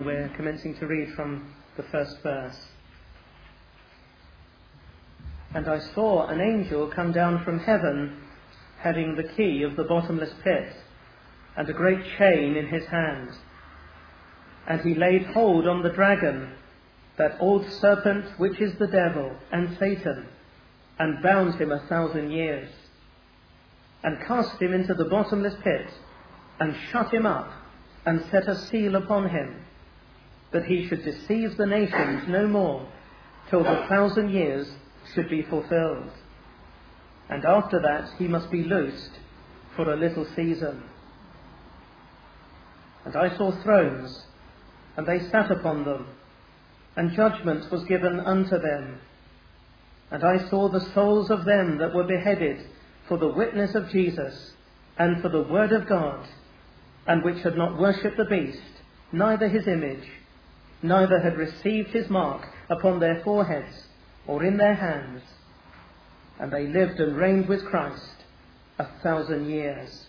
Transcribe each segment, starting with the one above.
We're commencing to read from the first verse. And I saw an angel come down from heaven, having the key of the bottomless pit, and a great chain in his hand. And he laid hold on the dragon, that old serpent which is the devil and Satan, and bound him 1,000 years, and cast him into the bottomless pit, and shut him up, and set a seal upon him, that he should deceive the nations no more, till the 1,000 years should be fulfilled. And after that he must be loosed for a little season. And I saw thrones, and they sat upon them, and judgment was given unto them. And I saw the souls of them that were beheaded for the witness of Jesus, and for the word of God, and which had not worshipped the beast, neither his image, neither had received his mark upon their foreheads or in their hands. And they lived and reigned with Christ 1,000 years.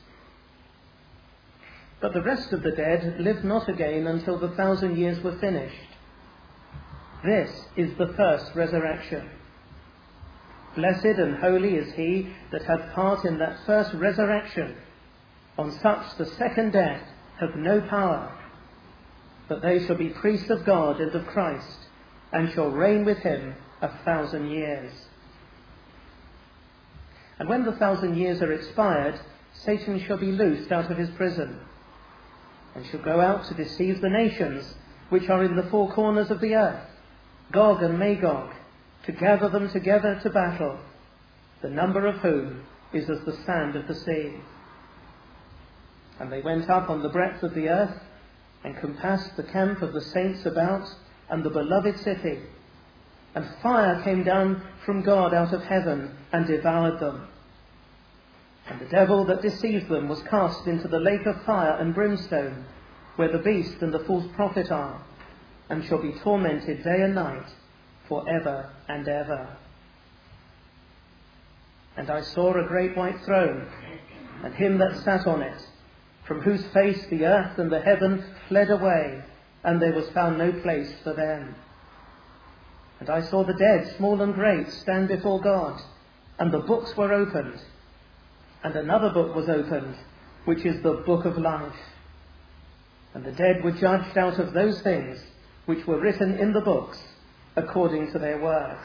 But the rest of the dead lived not again until the 1,000 years were finished. This is the first resurrection. Blessed and holy is he that had part in that first resurrection. On such the second death hath no power, but they shall be priests of God and of Christ, and shall reign with him 1,000 years. And when the 1,000 years are expired, Satan shall be loosed out of his prison, and shall go out to deceive the nations which are in the four corners of the earth, Gog and Magog, to gather them together to battle, the number of whom is as the sand of the sea. And they went up on the breadth of the earth, and compassed the camp of the saints about, and the beloved city. And fire came down from God out of heaven, and devoured them. And the devil that deceived them was cast into the lake of fire and brimstone, where the beast and the false prophet are, and shall be tormented day and night for ever and ever. And I saw a great white throne, and him that sat on it, from whose face the earth and the heaven fled away, and there was found no place for them. And I saw the dead, small and great, stand before God, and the books were opened. And another book was opened, which is the book of life. And the dead were judged out of those things which were written in the books, according to their works.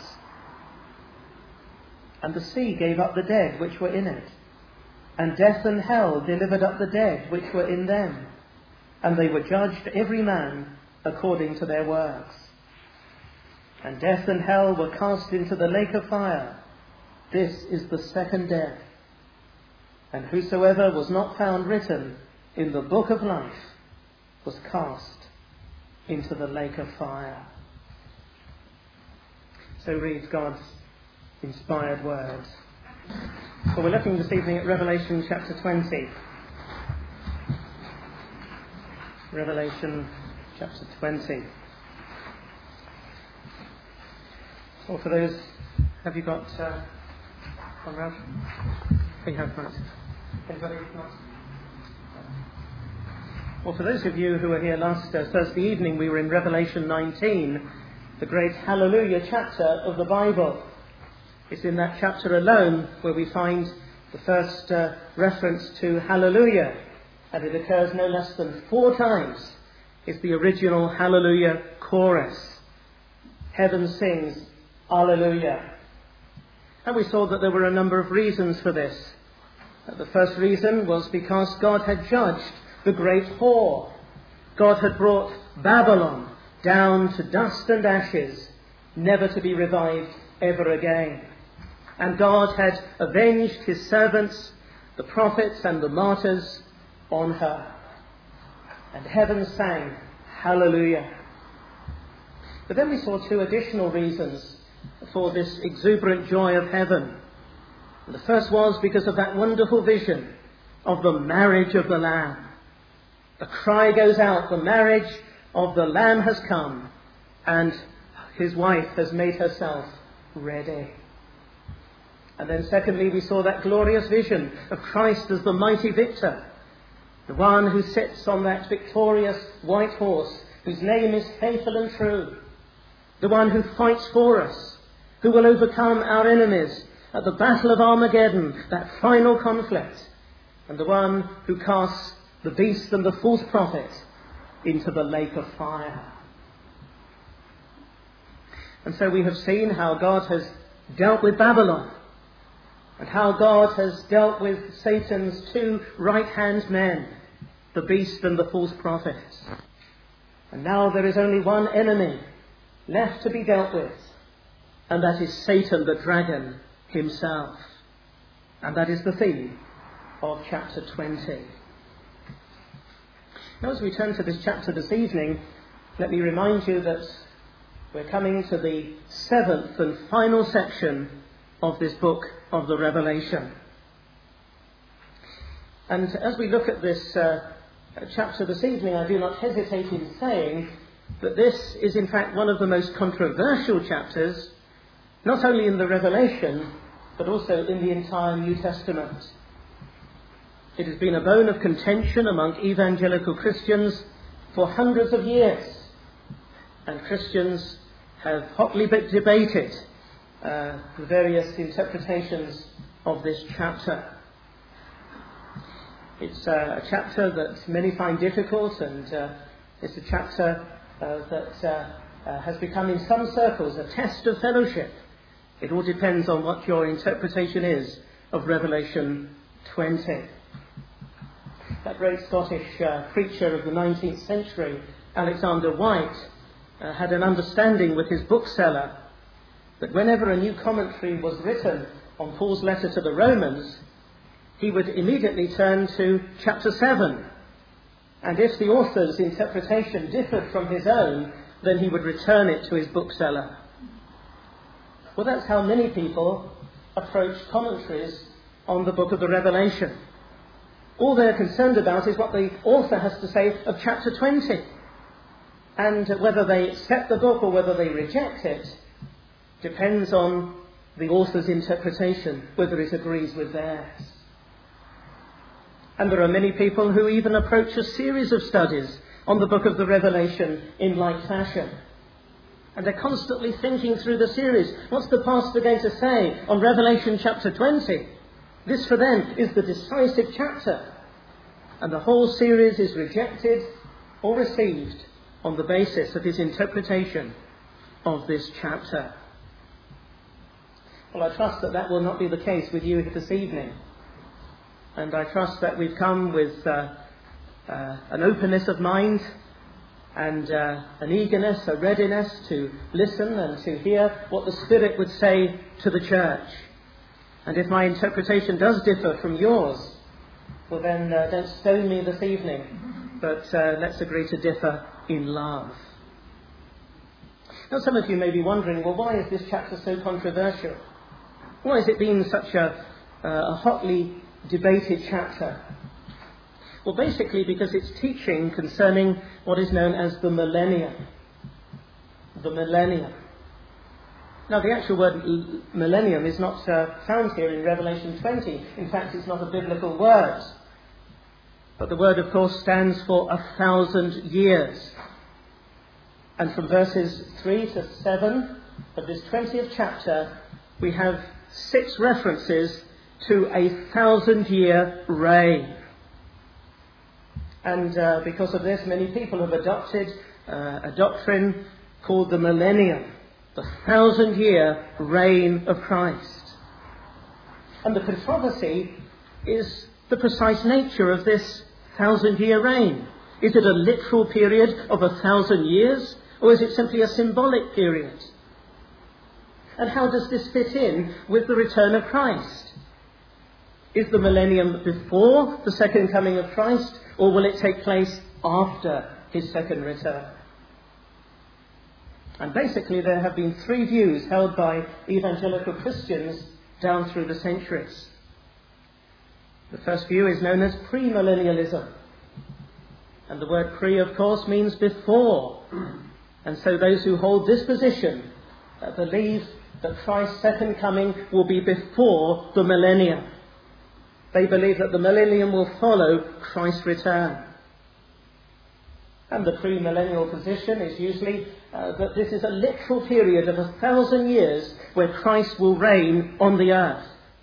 And the sea gave up the dead which were in it, and death and hell delivered up the dead which were in them, and they were judged every man according to their works. And death and hell were cast into the lake of fire. This is the second death. And whosoever was not found written in the book of life was cast into the lake of fire. So reads God's inspired words. Well, we're looking this evening at Revelation chapter 20. Revelation chapter 20. Well, for those, have you got Conrad? We have that. Anybody not? Well, for those of you who were here last Thursday evening, we were in Revelation 19, the great Hallelujah chapter of the Bible. It's in that chapter alone where we find the first reference to Hallelujah, and it occurs no less than 4 times. It's the original Hallelujah chorus. Heaven sings Hallelujah. And we saw that there were a number of reasons for this. The first reason was because God had judged the great whore. God had brought Babylon down to dust and ashes, never to be revived ever again. And God had avenged his servants, the prophets and the martyrs, on her. And heaven sang Hallelujah. But then we saw 2 additional reasons for this exuberant joy of heaven. And the first was because of that wonderful vision of the marriage of the Lamb. The cry goes out, the marriage of the Lamb has come, and his wife has made herself ready. And then secondly, we saw that glorious vision of Christ as the mighty victor, the one who sits on that victorious white horse whose name is faithful and true, the one who fights for us, who will overcome our enemies at the battle of Armageddon, that final conflict, and the one who casts the beast and the false prophet into the lake of fire. And so we have seen how God has dealt with Babylon, and how God has dealt with Satan's two right-hand men, the beast and the false prophet. And now there is only one enemy left to be dealt with, and that is Satan, the dragon himself. And that is the theme of chapter 20. Now, as we turn to this chapter this evening, let me remind you that we're coming to the 7th and final section of this book of the Revelation. And as we look at this chapter this evening, I do not hesitate in saying that this is in fact one of the most controversial chapters, not only in the Revelation, but also in the entire New Testament. It has been a bone of contention among evangelical Christians for hundreds of years, and Christians have hotly debated the various interpretations of this chapter. It's a chapter that many find difficult, and it's a chapter that has become in some circles a test of fellowship. It all depends on what your interpretation is of Revelation 20. That great Scottish preacher of the 19th century, Alexander White, had an understanding with his bookseller that whenever a new commentary was written on Paul's letter to the Romans, he would immediately turn to chapter 7. And if the author's interpretation differed from his own, then he would return it to his bookseller. Well, that's how many people approach commentaries on the book of the Revelation. All they're concerned about is what the author has to say of chapter 20. And whether they accept the book or whether they reject it depends on the author's interpretation, whether it agrees with theirs. And there are many people who even approach a series of studies on the book of the Revelation in like fashion. And they're constantly thinking through the series. What's the pastor going to say on Revelation chapter 20? This for them is the decisive chapter. And the whole series is rejected or received on the basis of his interpretation of this chapter. Well, I trust that that will not be the case with you this evening. And I trust that we've come with an openness of mind and an eagerness, a readiness to listen and to hear what the Spirit would say to the church. And if my interpretation does differ from yours, well then don't stone me this evening, but let's agree to differ in love. Now, some of you may be wondering, well, why is this chapter so controversial? Why has it been such a hotly debated chapter? Well, basically because it's teaching concerning what is known as the millennium. The millennium. Now, the actual word millennium is not found here in Revelation 20. In fact, it's not a biblical word. But the word, of course, stands for 1,000 years. And from verses 3 to 7 of this 20th chapter, we have 6 references to a 1,000-year reign. And because of this, many people have adopted a doctrine called the millennium, the 1,000-year reign of Christ. And the controversy is the precise nature of this 1,000-year reign. Is it a literal period of 1,000 years, or is it simply a symbolic period? And how does this fit in with the return of Christ? Is the millennium before the second coming of Christ, or will it take place after his second return? And basically there have been 3 views held by evangelical Christians down through the centuries. The first view is known as premillennialism. And the word pre, of course, means before. And so those who hold this position believe that Christ's second coming will be before the millennium. They believe that the millennium will follow Christ's return. And the premillennial position is usually that this is a literal period of 1,000 years where Christ will reign on the earth.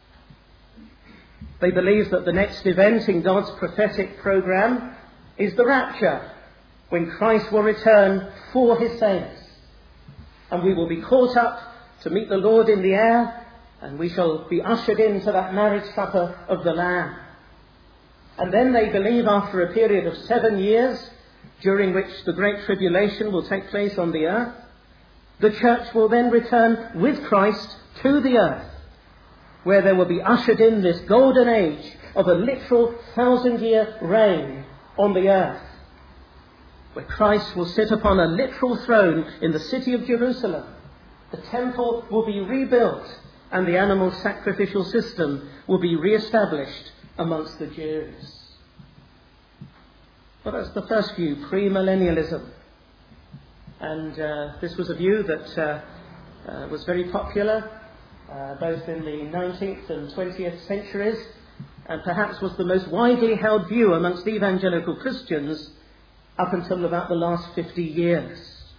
They believe that the next event in God's prophetic program is the rapture, when Christ will return for his saints. And we will be caught up to meet the Lord in the air, and we shall be ushered into that marriage supper of the Lamb. And then they believe after a period of 7 years, during which the Great Tribulation will take place on the earth, the church will then return with Christ to the earth, where there will be ushered in this golden age of a literal 1,000-year reign on the earth, where Christ will sit upon a literal throne in the city of Jerusalem. The temple will be rebuilt, and the animal sacrificial system will be re-established amongst the Jews. Well, that's the first view, premillennialism. And this was a view that was very popular both in the 19th and 20th centuries, and perhaps was the most widely held view amongst evangelical Christians up until about the last 50 years.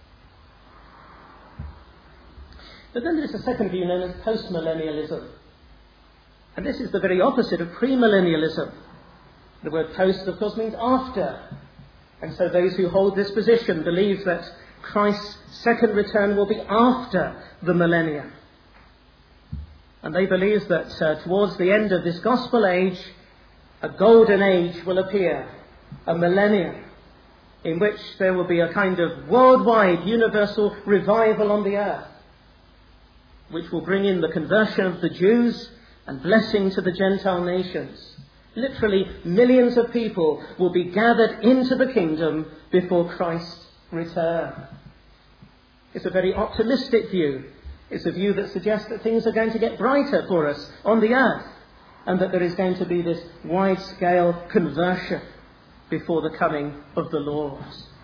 But then there's a second view known as postmillennialism. And this is the very opposite of premillennialism. The word post, of course, means after. And so those who hold this position believe that Christ's second return will be after the millennium. And they believe that towards the end of this gospel age, a golden age will appear, a millennium, in which there will be a kind of worldwide, universal revival on the earth, which will bring in the conversion of the Jews and blessing to the Gentile nations. Literally, millions of people will be gathered into the kingdom before Christ's return. It's a very optimistic view. It's a view that suggests that things are going to get brighter for us on the earth, and that there is going to be this wide-scale conversion before the coming of the Lord.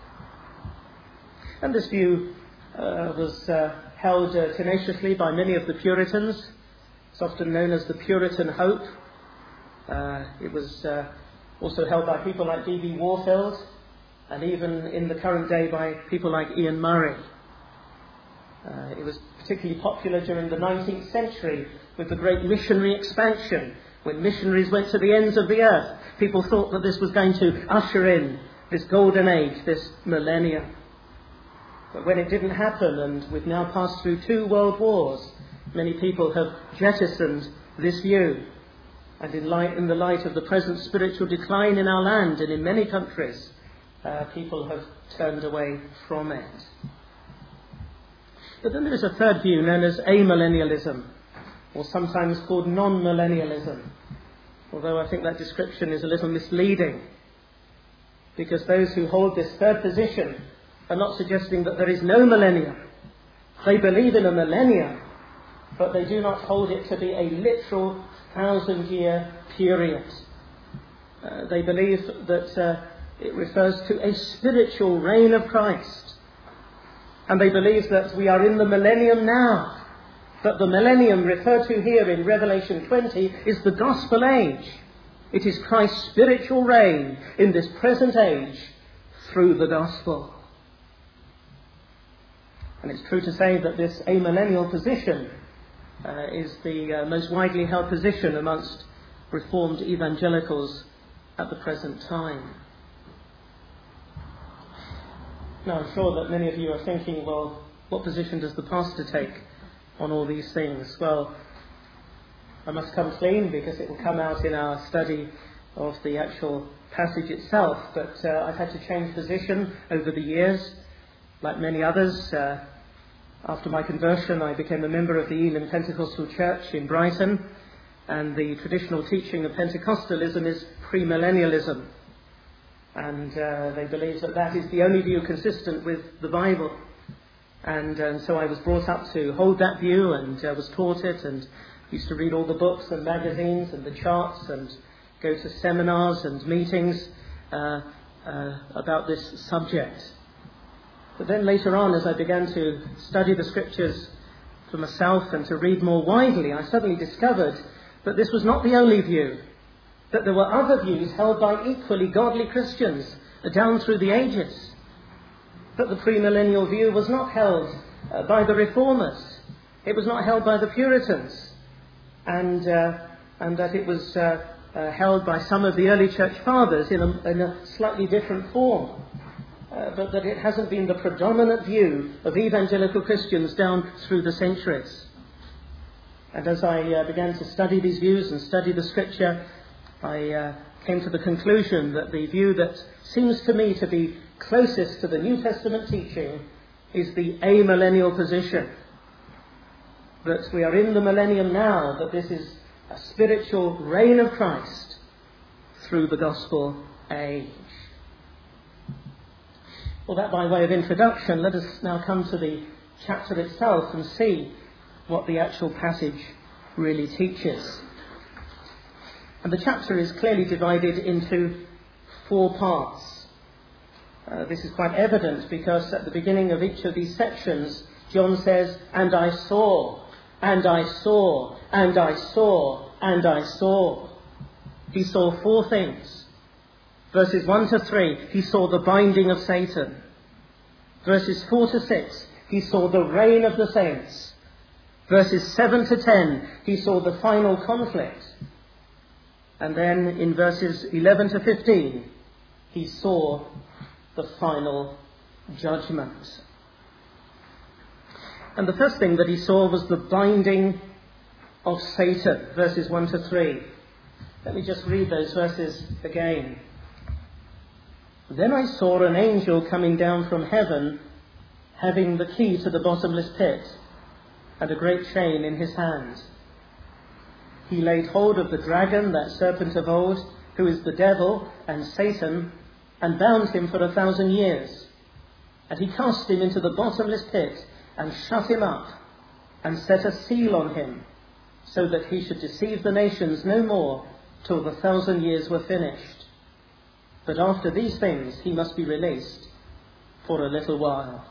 And this view was held tenaciously by many of the Puritans. It's often known as the Puritan hope. It was also held by people like D.B. Warfield, and even in the current day by people like Ian Murray. It was particularly popular during the 19th century with the great missionary expansion, when missionaries went to the ends of the earth. People thought that this was going to usher in this golden age, this millennium. But when it didn't happen, and we've now passed through 2 world wars, many people have jettisoned this view. And in the light of the present spiritual decline in our land and in many countries, people have turned away from it. But then there is a third view known as amillennialism, or sometimes called non-millennialism. Although I think that description is a little misleading, because those who hold this third position are not suggesting that there is no millennium. They believe in a millennium, but they do not hold it to be a literal 1,000-year period. They believe that it refers to a spiritual reign of Christ. And they believe that we are in the millennium now. That the millennium referred to here in Revelation 20 is the gospel age. It is Christ's spiritual reign in this present age through the gospel. And it's true to say that this amillennial position is the most widely held position amongst Reformed evangelicals at the present time. Now, I'm sure that many of you are thinking, well, what position does the pastor take on all these things? Well, I must come clean because it will come out in our study of the actual passage itself, but I've had to change position over the years, like many others. After my conversion, I became a member of the Elim Pentecostal Church in Brighton, and the traditional teaching of Pentecostalism is premillennialism. And they believe that that is the only view consistent with the Bible. And so I was brought up to hold that view, and was taught it, and used to read all the books and magazines and the charts, and go to seminars and meetings about this subject. But then later on, as I began to study the scriptures for myself and to read more widely, I suddenly discovered that this was not the only view, that there were other views held by equally godly Christians down through the ages. that the premillennial view was not held by the Reformers. It was not held by the Puritans. And that it was held by some of the early church fathers in a slightly different form. But that it hasn't been the predominant view of evangelical Christians down through the centuries. And as I began to study these views and study the Scripture, I came to the conclusion that the view that seems to me to be closest to the New Testament teaching is the amillennial position. That we are in the millennium now, that this is a spiritual reign of Christ through the gospel age. Well, that by way of introduction, let us now come to the chapter itself and see what the actual passage really teaches. And the chapter is clearly divided into 4 parts. This is quite evident because at the beginning of each of these sections, John says, "And I saw, and I saw, and I saw, and I saw." He saw 4 things. Verses 1 to 3, he saw the binding of Satan. Verses 4 to 6, he saw the reign of the saints. Verses 7 to 10, he saw the final conflict. And then in verses 11 to 15, he saw the final judgment. And the first thing that he saw was the binding of Satan, verses 1 to 3. Let me just read those verses again. "Then I saw an angel coming down from heaven, having the key to the bottomless pit, and a great chain in his hand. He laid hold of the dragon, that serpent of old, who is the devil and Satan, and bound him for 1,000 years. And he cast him into the bottomless pit, and shut him up, and set a seal on him, so that he should deceive the nations no more till the 1,000 years were finished. But after these things he must be released for a little while."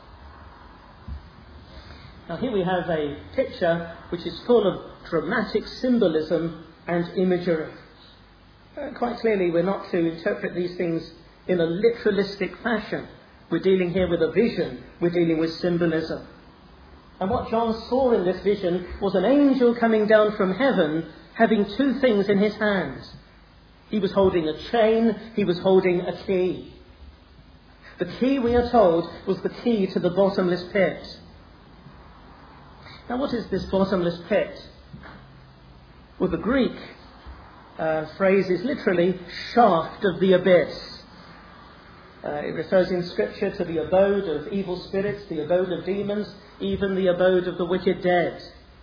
Now here we have a picture which is full of dramatic symbolism and imagery. Quite clearly we're not to interpret these things in a literalistic fashion. We're dealing here with a vision. We're dealing with symbolism. And what John saw in this vision was an angel coming down from heaven having 2 things in his hands. He was holding a chain, he was holding a key. The key, we are told, was the key to the bottomless pit. Now what is this bottomless pit? Well, the Greek phrase is literally shaft of the abyss. It refers in Scripture to the abode of evil spirits, the abode of demons, even the abode of the wicked dead.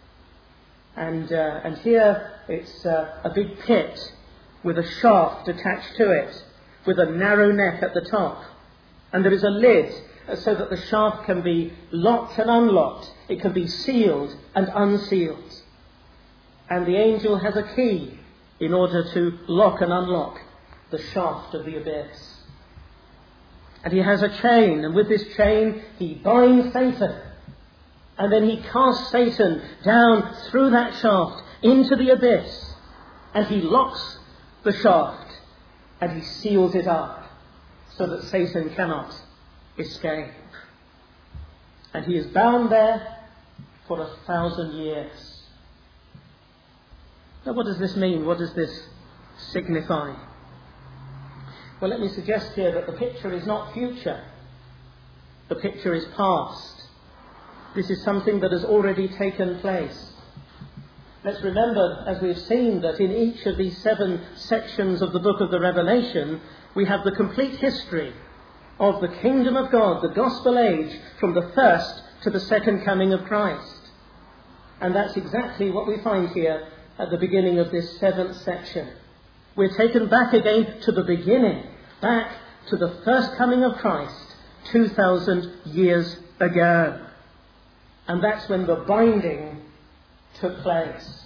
And here it's a big pit with a shaft attached to it, with a narrow neck at the top. And there is a lid so that the shaft can be locked and unlocked. It can be sealed and unsealed. And the angel has a key in order to lock and unlock the shaft of the abyss. And he has a chain, and with this chain he binds Satan. And then he casts Satan down through that shaft into the abyss. And he locks the shaft and he seals it up so that Satan cannot escape. And he is bound there for 1,000 years. Now what does this mean? What does this signify? Well, let me suggest here that the picture is not future. The picture is past. This is something that has already taken place. Let's remember, as we've seen, that in each of these 7 sections of the book of the Revelation, we have the complete history of the kingdom of God, the gospel age, from the first to the second coming of Christ. And that's exactly what we find here at the beginning of this 7th section. We're taken back again to the beginning, back to the first coming of Christ 2,000 years ago. And that's when the binding took place.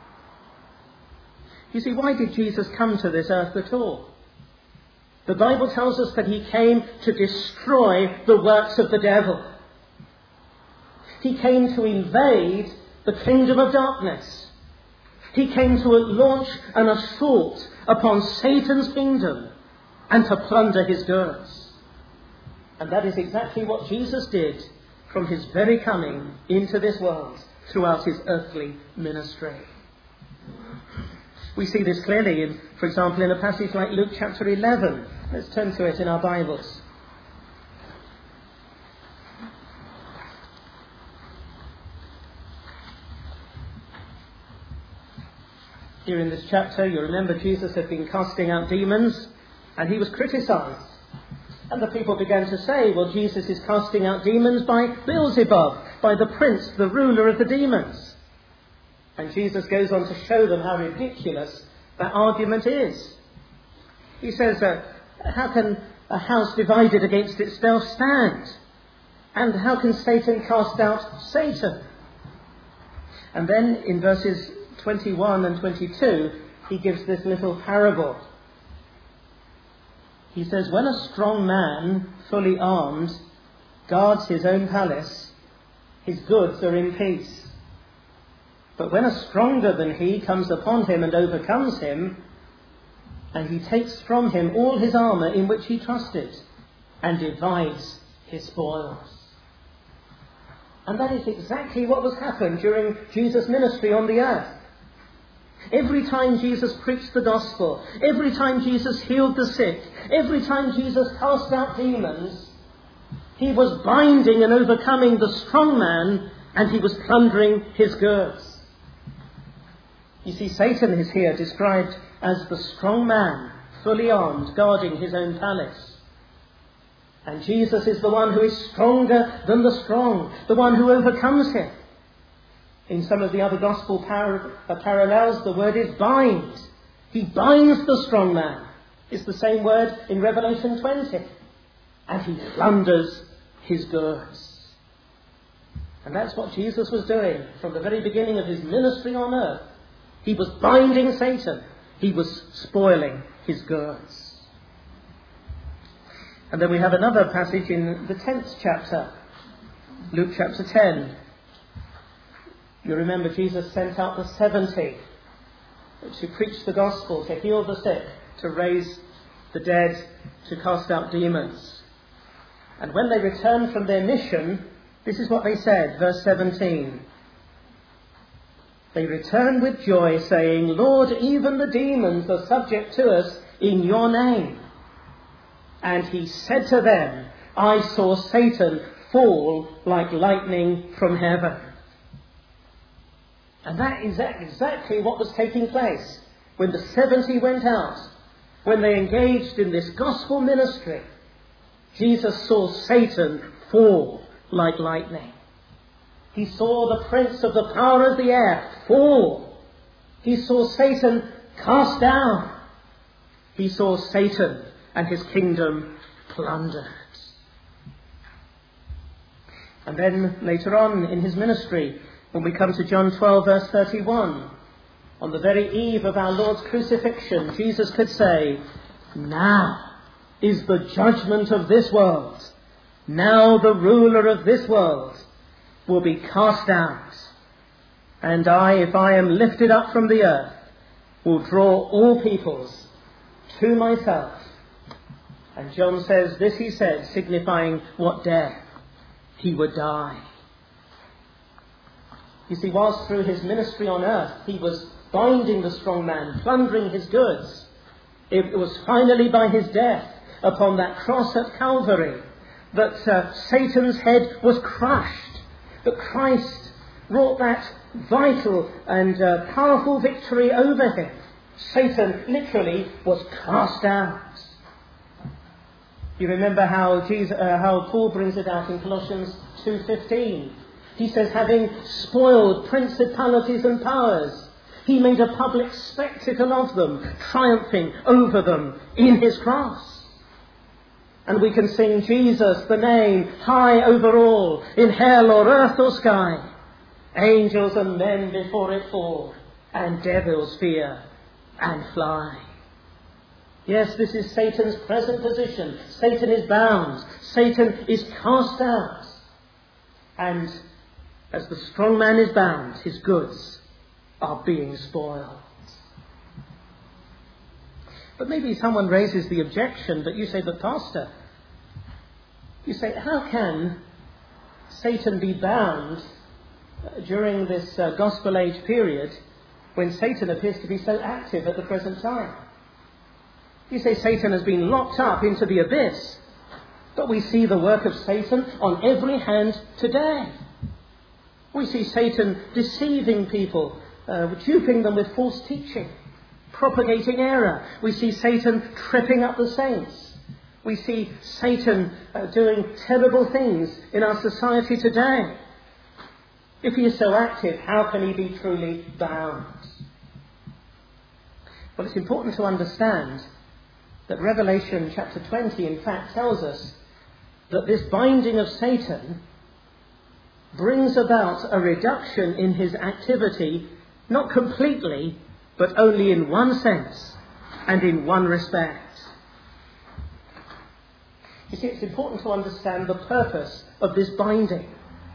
You see, why did Jesus come to this earth at all? The Bible tells us that he came to destroy the works of the devil. He came to invade the kingdom of darkness. He came to launch an assault upon Satan's kingdom and to plunder his goods. And that is exactly what Jesus did from his very coming into this world throughout his earthly ministry. We see this clearly, for example, in a passage like Luke chapter 11. Let's turn to it in our Bibles. Here in this chapter, you remember Jesus had been casting out demons, and he was criticised. And the people began to say, well, Jesus is casting out demons by Beelzebub, by the prince, the ruler of the demons. And Jesus goes on to show them how ridiculous that argument is. He says, how can a house divided against itself stand? And how can Satan cast out Satan? And then in verses 21 and 22, he gives this little parable. He says, when a strong man, fully armed, guards his own palace, his goods are in peace. But when a stronger than he comes upon him and overcomes him, and he takes from him all his armour in which he trusted, and divides his spoils. And that is exactly what was happened during Jesus' ministry on the earth. Every time Jesus preached the gospel, every time Jesus healed the sick, every time Jesus cast out demons, he was binding and overcoming the strong man, and he was plundering his goods. You see, Satan is here described as the strong man, fully armed, guarding his own palace. And Jesus is the one who is stronger than the strong, the one who overcomes him. In some of the other gospel parallels, the word is bind. He binds the strong man. It's the same word in Revelation 20. And he plunders his goods. And that's what Jesus was doing from the very beginning of his ministry on earth. He was binding Satan. He was spoiling his goods. And then we have another passage in the 10th chapter, Luke chapter 10. You remember Jesus sent out the 70 to preach the gospel, to heal the sick, to raise the dead, to cast out demons. And when they returned from their mission, this is what they said, verse 17. They returned with joy, saying, Lord, even the demons are subject to us in your name. And he said to them, I saw Satan fall like lightning from heaven. And that is exactly what was taking place when the 70 went out, when they engaged in this gospel ministry. Jesus saw Satan fall like lightning. He saw the prince of the power of the air fall. He saw Satan cast down. He saw Satan and his kingdom plundered. And then later on in his ministry, when we come to John 12 verse 31, on the very eve of our Lord's crucifixion, Jesus could say, now is the judgment of this world. Now the ruler of this world will be cast out. And I, if I am lifted up from the earth, will draw all peoples to myself. And John says, this he said, signifying what death he would die. You see, whilst through his ministry on earth, he was binding the strong man, plundering his goods, it was finally by his death upon that cross at Calvary that Satan's head was crushed, that Christ wrought that vital and powerful victory over him. Satan literally was cast out. You remember how Paul brings it out in Colossians 2:15. He says, having spoiled principalities and powers, he made a public spectacle of them, triumphing over them in his cross. And we can sing Jesus, the name, high over all, in hell or earth or sky. Angels and men before it fall, and devils fear and fly. Yes, this is Satan's present position. Satan is bound. Satan is cast out. And as the strong man is bound, his goods are being spoiled. But maybe someone raises the objection, but you say, but Pastor, You say, how can Satan be bound during this gospel age period when Satan appears to be so active at the present time? You say Satan has been locked up into the abyss, but we see the work of Satan on every hand today. We see Satan deceiving people, duping them with false teaching, propagating error. We see Satan tripping up the saints. We see Satan doing terrible things in our society today. If he is so active, how can he be truly bound? Well, it's important to understand that Revelation chapter 20, in fact, tells us that this binding of Satan brings about a reduction in his activity, not completely, but only in one sense and in one respect. You see, it's important to understand the purpose of this binding.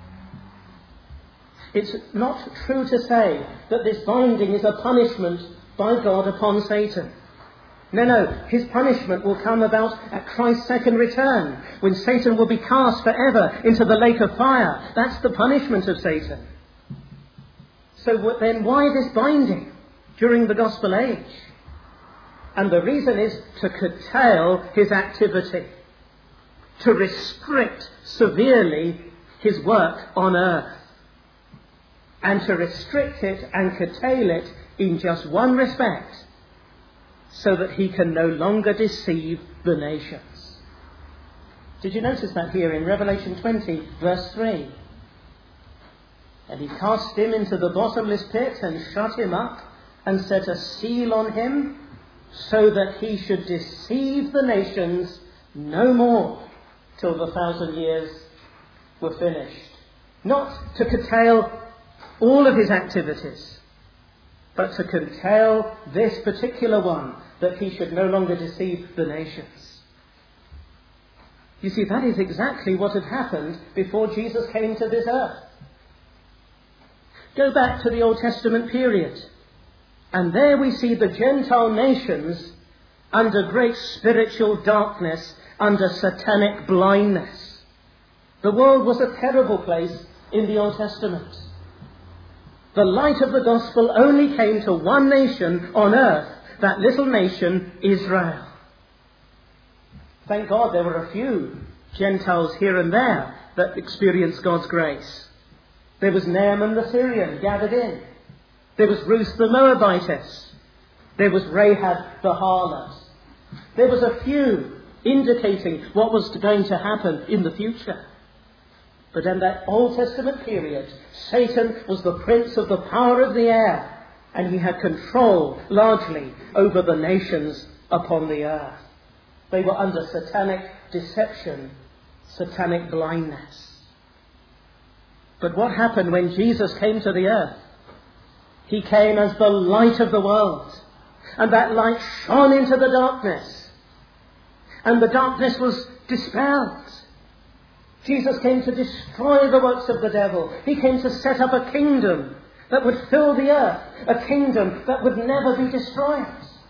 It's not true to say that this binding is a punishment by God upon Satan. No, his punishment will come about at Christ's second return, when Satan will be cast forever into the lake of fire. That's the punishment of Satan. So then why this binding during the gospel age? And the reason is to curtail his activity, to restrict severely his work on earth, and to restrict it and curtail it in just one respect, so that he can no longer deceive the nations. Did you notice that here in Revelation 20, verse 3? And he cast him into the bottomless pit and shut him up and set a seal on him, so that he should deceive the nations no more till the 1,000 years were finished. Not to curtail all of his activities, but to curtail this particular one, that he should no longer deceive the nations. You see, that is exactly what had happened before Jesus came to this earth. Go back to the Old Testament period, and there we see the Gentile nations under great spiritual darkness, under satanic blindness. The world was a terrible place in the Old Testament. The light of the gospel only came to one nation on earth, that little nation, Israel. Thank God there were a few Gentiles here and there that experienced God's grace. There was Naaman the Syrian gathered in. There was Ruth the Moabitess. There was Rahab the harlot. There was a few indicating what was going to happen in the future. But in that Old Testament period, Satan was the prince of the power of the air, and he had control largely over the nations upon the earth. They were under satanic deception, satanic blindness. But what happened when Jesus came to the earth? He came as the light of the world, and that light shone into the darkness, and the darkness was dispelled. Jesus came to destroy the works of the devil. He came to set up a kingdom that would fill the earth, a kingdom that would never be destroyed.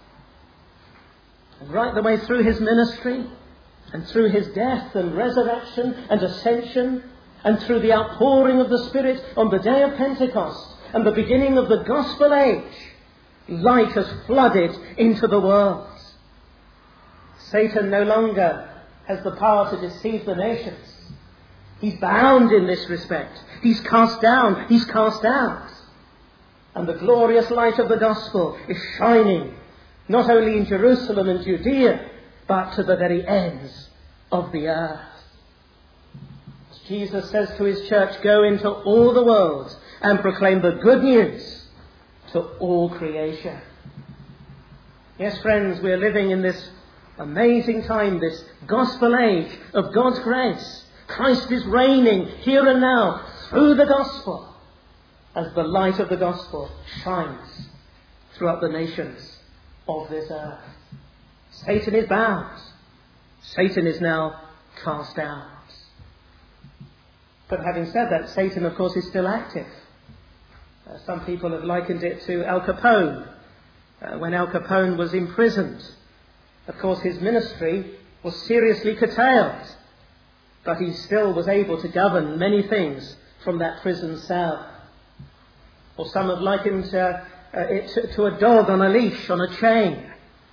And right the way through his ministry, and through his death and resurrection and ascension, and through the outpouring of the Spirit on the day of Pentecost and the beginning of the gospel age, light has flooded into the world. Satan no longer has the power to deceive the nations. He's bound in this respect. He's cast down. He's cast out. And the glorious light of the gospel is shining not only in Jerusalem and Judea, but to the very ends of the earth. As Jesus says to his church, go into all the world and proclaim the good news to all creation. Yes, friends, we're living in this amazing time, this gospel age of God's grace. Christ is reigning here and now through the gospel, as the light of the gospel shines throughout the nations of this earth. Satan is bound. Satan is now cast out. But having said that, Satan, of course, is still active. Some people have likened it to Al Capone. When Al Capone was imprisoned, of course, his ministry was seriously curtailed. but he still was able to govern many things from that prison cell. Or some have likened it to a dog on a leash, on a chain.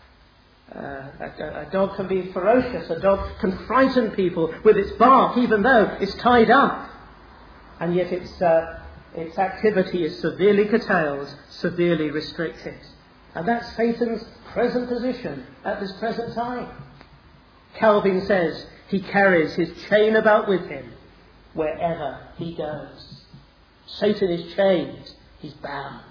A dog can be ferocious. A dog can frighten people with its bark, even though it's tied up. And yet its activity is severely curtailed, severely restricted. And that's Satan's present position at this present time. Calvin says he carries his chain about with him wherever he goes. Satan is chained. He's bound.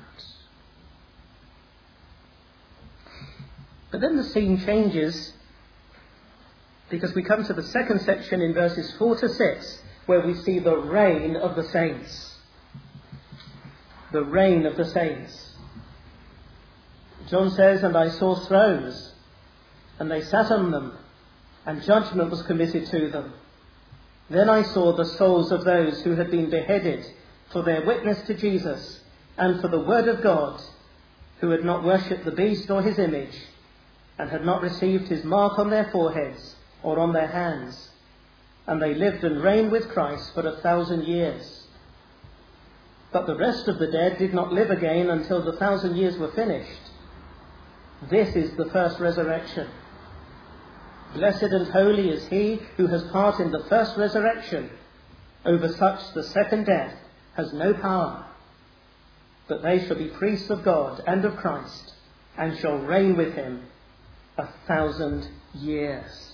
But then the scene changes, because we come to the second section in verses 4 to 6, where we see the reign of the saints. The reign of the saints. John says, "And I saw thrones, and they sat on them, and judgment was committed to them. Then I saw the souls of those who had been beheaded for their witness to Jesus and for the word of God, who had not worshipped the beast or his image, and had not received his mark on their foreheads or on their hands. And they lived and reigned with Christ for 1,000 years. But the rest of the dead did not live again until the 1,000 years were finished. This is the first resurrection. Blessed and holy is he who has part in the first resurrection. Over such the second death has no power. But they shall be priests of God and of Christ, and shall reign with him 1,000 years."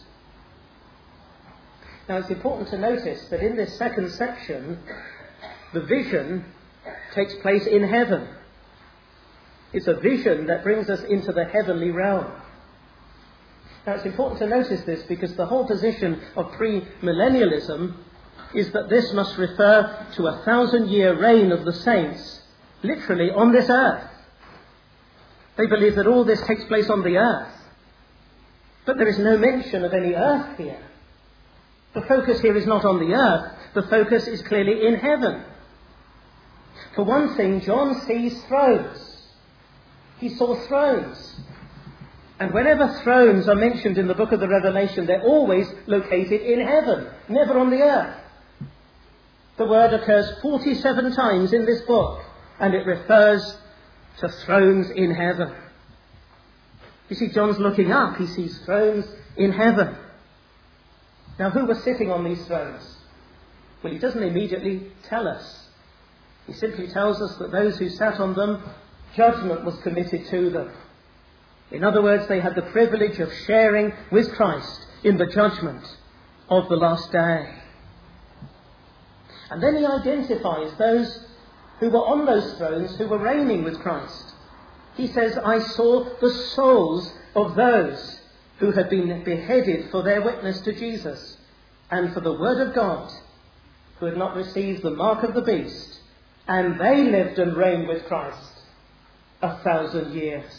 Now it's important to notice that in this second section, the vision takes place in heaven. It's a vision that brings us into the heavenly realm. Now it's important to notice this because the whole position of premillennialism is that this must refer to 1,000-year reign of the saints, literally on this earth. They believe that all this takes place on the earth. But there is no mention of any earth here. The focus here is not on the earth. The focus is clearly in heaven. For one thing, John sees thrones. He saw thrones. And whenever thrones are mentioned in the book of the Revelation, they're always located in heaven, never on the earth. The word occurs 47 times in this book, and it refers to thrones in heaven. You see, John's looking up. He sees thrones in heaven. Now, who was sitting on these thrones? Well, he doesn't immediately tell us. He simply tells us that those who sat on them, judgment was committed to them. In other words, they had the privilege of sharing with Christ in the judgment of the last day. And then he identifies those who were on those thrones, who were reigning with Christ. He says, "I saw the souls of those who had been beheaded for their witness to Jesus and for the word of God, who had not received the mark of the beast, and they lived and reigned with Christ 1,000 years."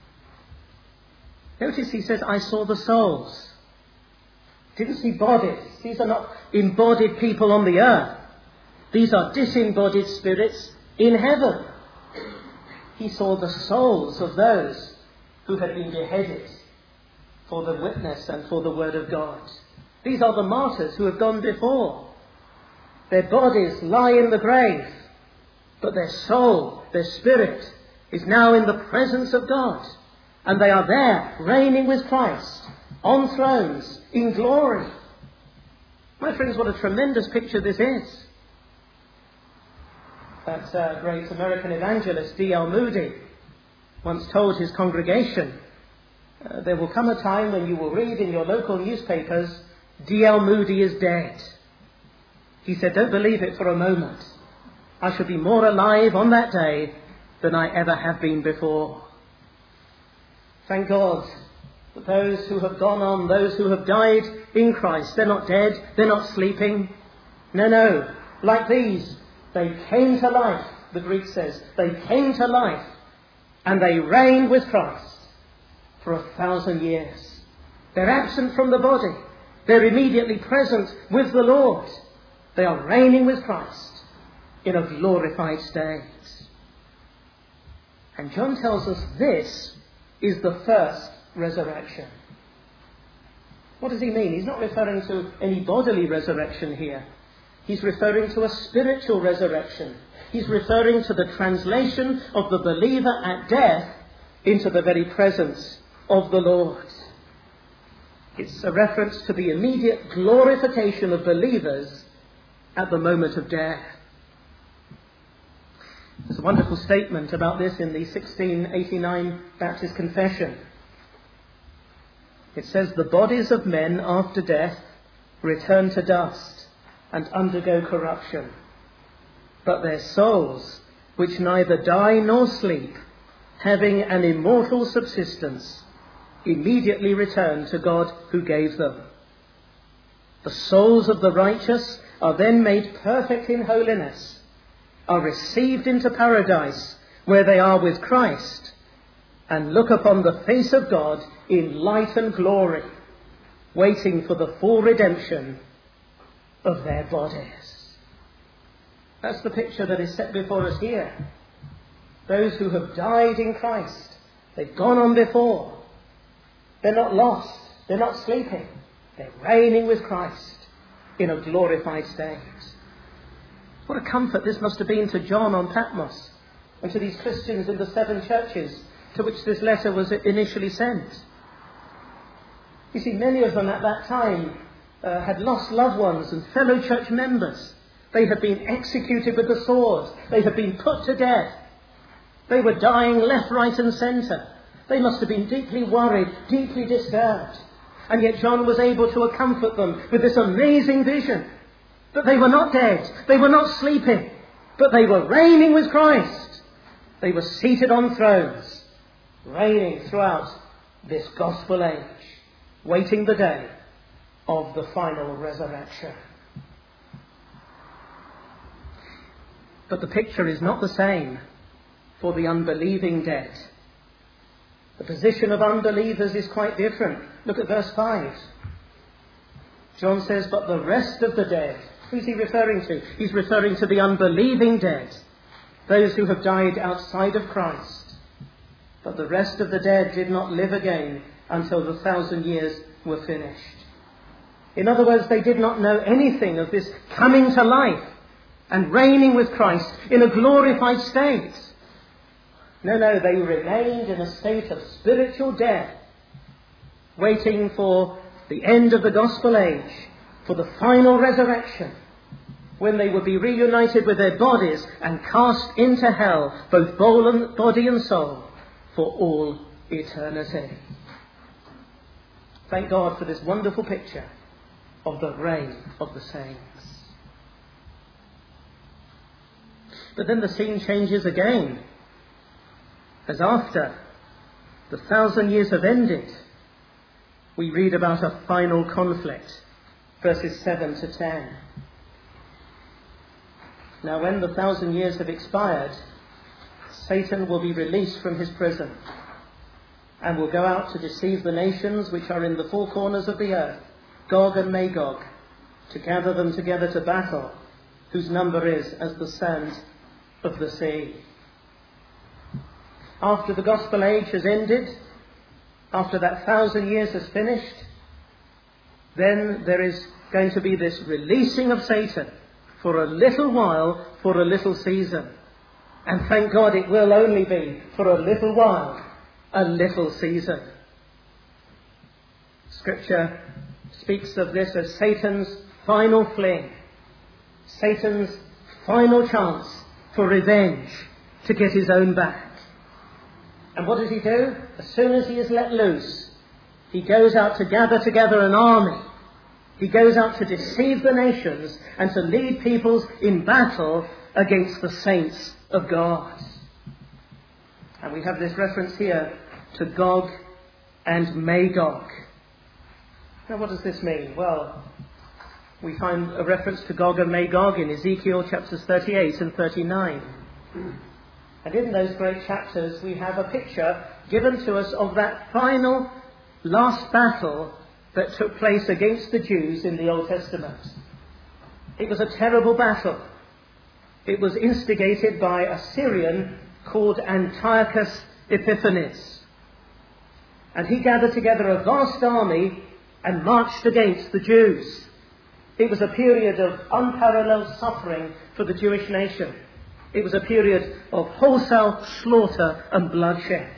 Notice he says, "I saw the souls." Didn't see bodies. These are not embodied people on the earth. These are disembodied spirits in heaven. He saw the souls of those who had been beheaded for the witness and for the word of God. These are the martyrs who have gone before. Their bodies lie in the grave, but their soul, their spirit, is now in the presence of God. And they are there, reigning with Christ, on thrones, in glory. My friends, what a tremendous picture this is. That great American evangelist, D.L. Moody, once told his congregation, there will come a time when you will read in your local newspapers, D.L. Moody is dead. He said, "Don't believe it for a moment. I shall be more alive on that day than I ever have been before." Thank God that those who have gone on, those who have died in Christ, they're not dead, they're not sleeping. No. Like these, they came to life, the Greek says. They came to life, and they reigned with Christ for 1,000 years. They're absent from the body. They're immediately present with the Lord. They are reigning with Christ in a glorified state. And John tells us this is the first resurrection. What does he mean? He's not referring to any bodily resurrection here. He's referring to a spiritual resurrection. He's referring to the translation of the believer at death into the very presence of the Lord. It's a reference to the immediate glorification of believers at the moment of death. There's a wonderful statement about this in the 1689 Baptist Confession. It says, "The bodies of men after death return to dust and undergo corruption. But their souls, which neither die nor sleep, having an immortal subsistence, immediately return to God who gave them. The souls of the righteous are then made perfect in holiness, are received into paradise, where they are with Christ, and look upon the face of God in light and glory, waiting for the full redemption of their bodies." That's the picture that is set before us here. Those who have died in Christ, they've gone on before. They're not lost. They're not sleeping. They're reigning with Christ in a glorified state. What a comfort this must have been to John on Patmos and to these Christians in the 7 churches to which this letter was initially sent. You see, many of them at that time had lost loved ones and fellow church members. They had been executed with the sword. They had been put to death. They were dying left, right and centre. They must have been deeply worried, deeply disturbed. And yet John was able to comfort them with this amazing vision that they were not dead, they were not sleeping, but they were reigning with Christ. They were seated on thrones, reigning throughout this gospel age, waiting the day of the final resurrection. But the picture is not the same for the unbelieving dead. The position of unbelievers is quite different. Look at verse 5. John says, "But the rest of the dead," who's he referring to? He's referring to the unbelieving dead, those who have died outside of Christ. "But the rest of the dead did not live again until the 1,000 years were finished." In other words, they did not know anything of this coming to life and reigning with Christ in a glorified state. No, they remained in a state of spiritual death, waiting for the end of the gospel age, for the final resurrection, when they would be reunited with their bodies and cast into hell, both body and soul, for all eternity. Thank God for this wonderful picture of the reign of the saints. But then the scene changes again, as after the 1,000 years have ended, we read about a final conflict, verses 7 to 10. Now, when the 1,000 years have expired, Satan will be released from his prison and will go out to deceive the nations which are in the 4 corners of the earth, Gog and Magog, to gather them together to battle, whose number is as the sand of the sea. After the gospel age has ended, after that 1,000 years has finished, then there is going to be this releasing of Satan for a little while, for a little season. And thank God it will only be for a little while, a little season. Scripture speaks of this as Satan's final fling, Satan's final chance for revenge to get his own back. And what does he do? As soon as he is let loose, he goes out to gather together an army. He goes out to deceive the nations and to lead peoples in battle against the saints of God. And we have this reference here to Gog and Magog. Now, what does this mean? Well, we find a reference to Gog and Magog in Ezekiel chapters 38 and 39. And in those great chapters, we have a picture given to us of that final, last battle that took place against the Jews in the Old Testament. It was a terrible battle. It was instigated by a Syrian called Antiochus Epiphanes. And he gathered together a vast army and marched against the Jews. It was a period of unparalleled suffering for the Jewish nation. It was a period of wholesale slaughter and bloodshed.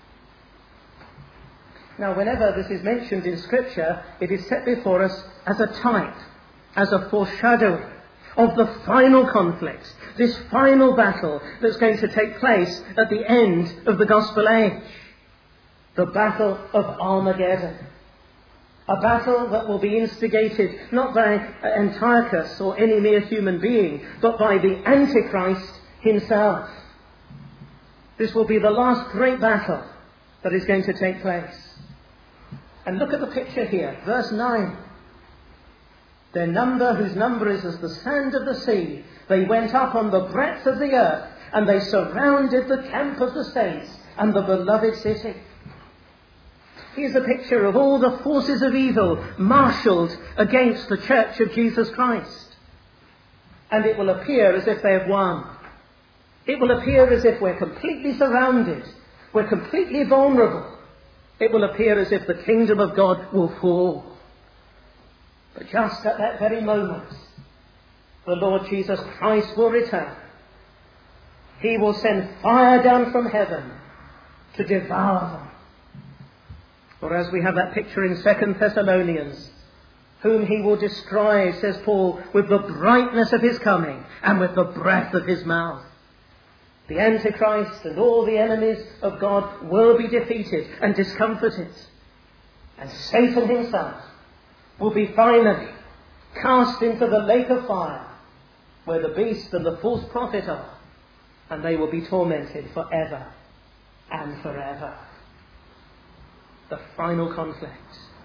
Now, whenever this is mentioned in Scripture, it is set before us as a type, as a foreshadowing of the final conflict, this final battle that's going to take place at the end of the gospel age. The battle of Armageddon. A battle that will be instigated not by Antiochus or any mere human being, but by the Antichrist himself. This will be the last great battle that is going to take place. And look at the picture here, verse 9. Their number, whose number is as the sand of the sea, they went up on the breadth of the earth, and they surrounded the camp of the saints and the beloved city. Here's a picture of all the forces of evil marshalled against the church of Jesus Christ. And it will appear as if they have won. It will appear as if we're completely surrounded. We're completely vulnerable. It will appear as if the kingdom of God will fall. But just at that very moment, the Lord Jesus Christ will return. He will send fire down from heaven to devour them. Or as we have that picture in 2 Thessalonians, whom he will destroy, says Paul, with the brightness of his coming and with the breath of his mouth. The Antichrist and all the enemies of God will be defeated and discomfited. And Satan himself will be finally cast into the lake of fire, where the beast and the false prophet are, and they will be tormented forever and forever. The final conflict.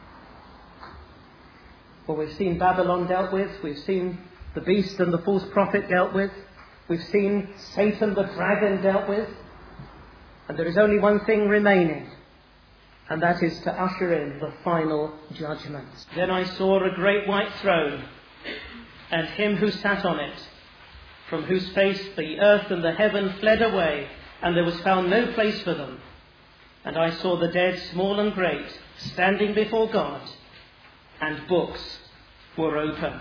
Well, we've seen Babylon dealt with, we've seen the beast and the false prophet dealt with, we've seen Satan the dragon dealt with, and there is only one thing remaining, and that is to usher in the final judgment. Then I saw a great white throne, and him who sat on it, from whose face the earth and the heaven fled away, and there was found no place for them. And I saw the dead, small and great, standing before God, and books were opened.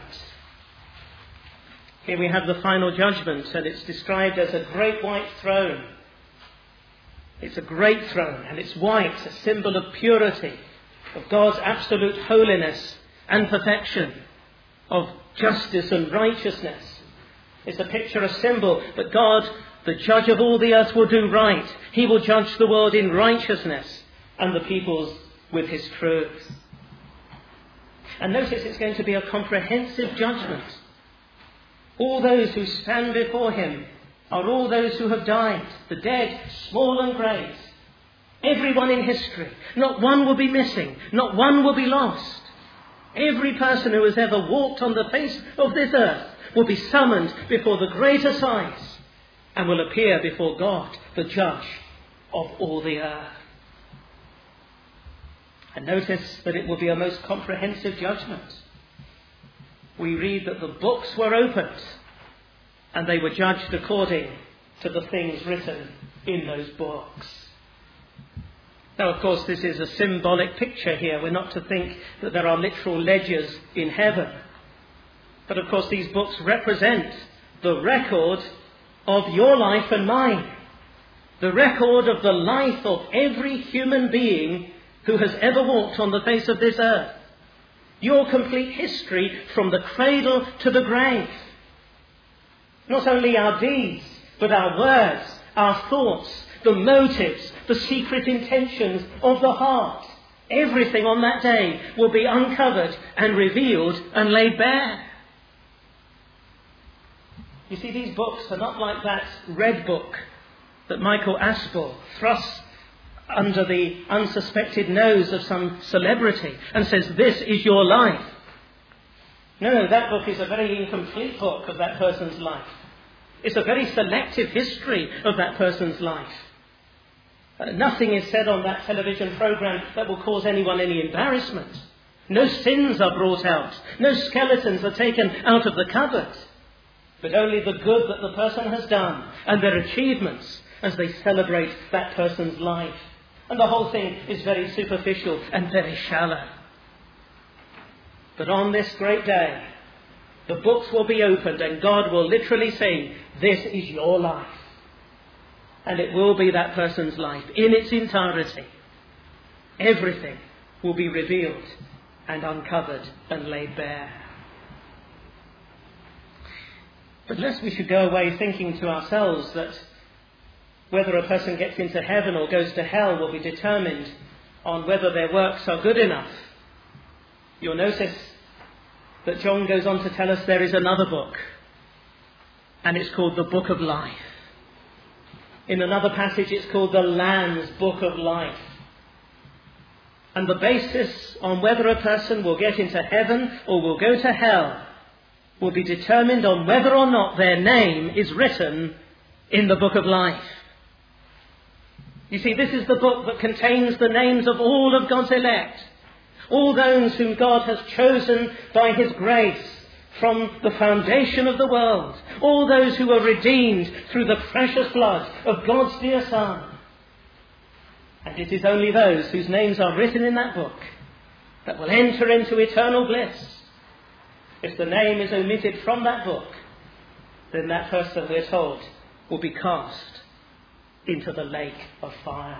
Here we have the final judgment, and it's described as a great white throne. It's a great throne, and it's white, a symbol of purity, of God's absolute holiness and perfection, of justice and righteousness. It's a picture, a symbol that God, the judge of all the earth, will do right. He will judge the world in righteousness and the peoples with his truth. And notice it's going to be a comprehensive judgment. All those who stand before him are all those who have died, the dead, small and great. Everyone in history. Not one will be missing. Not one will be lost. Every person who has ever walked on the face of this earth will be summoned before the great assize and will appear before God, the judge of all the earth. And notice that it will be a most comprehensive judgment. We read that the books were opened and they were judged according to the things written in those books. Now, of course, this is a symbolic picture here. We're not to think that there are literal ledgers in heaven. But, of course, these books represent the record of your life and mine. The record of the life of every human being who has ever walked on the face of this earth. Your complete history from the cradle to the grave. Not only our deeds, but our words, our thoughts, the motives, the secret intentions of the heart. Everything on that day will be uncovered and revealed and laid bare. You see, these books are not like that red book that Michael Aspel thrusts under the unsuspected nose of some celebrity and says, "This is your life." No, that book is a very incomplete book of that person's life. It's a very selective history of that person's life. Nothing is said on that television program that will cause anyone any embarrassment. No sins are brought out. No skeletons are taken out of the cupboard. But only the good that the person has done and their achievements as they celebrate that person's life. And the whole thing is very superficial and very shallow. But on this great day, the books will be opened and God will literally say, this is your life. And it will be that person's life in its entirety. Everything will be revealed and uncovered and laid bare. But lest we should go away thinking to ourselves that whether a person gets into heaven or goes to hell will be determined on whether their works are good enough. You'll notice that John goes on to tell us there is another book, and it's called the Book of Life. In another passage it's called the Lamb's Book of Life. And the basis on whether a person will get into heaven or will go to hell will be determined on whether or not their name is written in the Book of Life. You see, this is the book that contains the names of all of God's elect, all those whom God has chosen by his grace from the foundation of the world, all those who were redeemed through the precious blood of God's dear Son. And it is only those whose names are written in that book that will enter into eternal bliss. If the name is omitted from that book, then that person, we're told, will be cast into the lake of fire.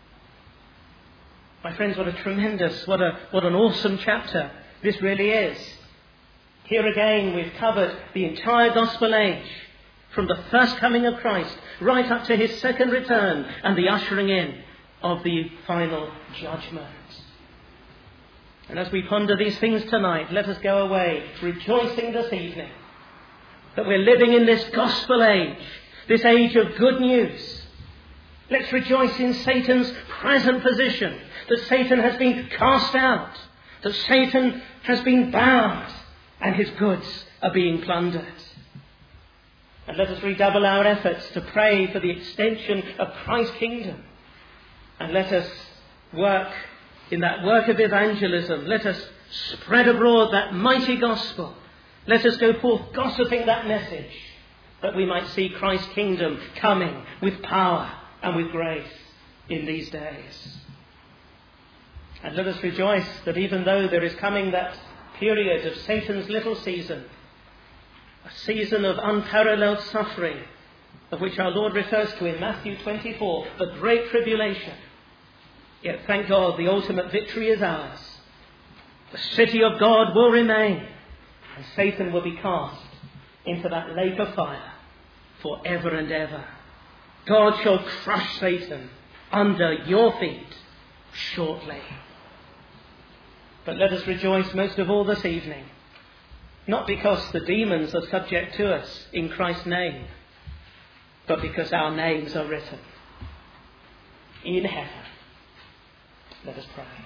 My friends, what an awesome chapter this really is. Here again we've covered the entire gospel age, from the first coming of Christ right up to his second return and the ushering in of the final judgment. And as we ponder these things tonight, let us go away rejoicing this evening that we're living in this gospel age, this age of good news. Let's rejoice in Satan's present position, that Satan has been cast out, that Satan has been bound, and his goods are being plundered. And let us redouble our efforts to pray for the extension of Christ's kingdom. And let us work in that work of evangelism. Let us spread abroad that mighty gospel. Let us go forth gossiping that message, that we might see Christ's kingdom coming with power and with grace in these days. And let us rejoice that even though there is coming that period of Satan's little season, a season of unparalleled suffering, of which our Lord refers to in Matthew 24, the great tribulation, yet thank God the ultimate victory is ours. The city of God will remain, and Satan will be cast into that lake of fire forever and ever. God shall crush Satan under your feet shortly. But let us rejoice most of all this evening, not because the demons are subject to us in Christ's name, but because our names are written in heaven. Let us pray.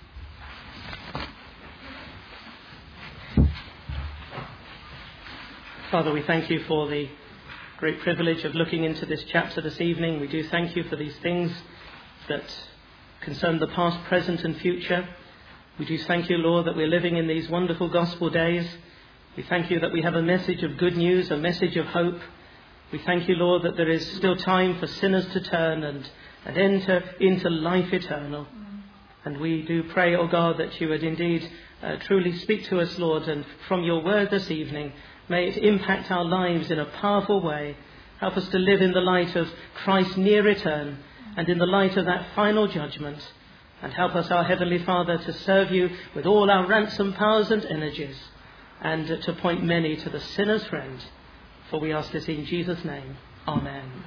Father, we thank you for the great privilege of looking into this chapter this evening. We do thank you for these things that concern the past, present and future. We do thank you, Lord, that we're living in these wonderful gospel days. We thank you that we have a message of good news, a message of hope. We thank you, Lord, that there is still time for sinners to turn and enter into life eternal. And we do pray, O God, that you would indeed truly speak to us, Lord, and from your word this evening, may it impact our lives in a powerful way. Help us to live in the light of Christ's near return and in the light of that final judgment. And help us, our Heavenly Father, to serve you with all our ransom powers and energies, and to point many to the sinner's friend. For we ask this in Jesus' name. Amen.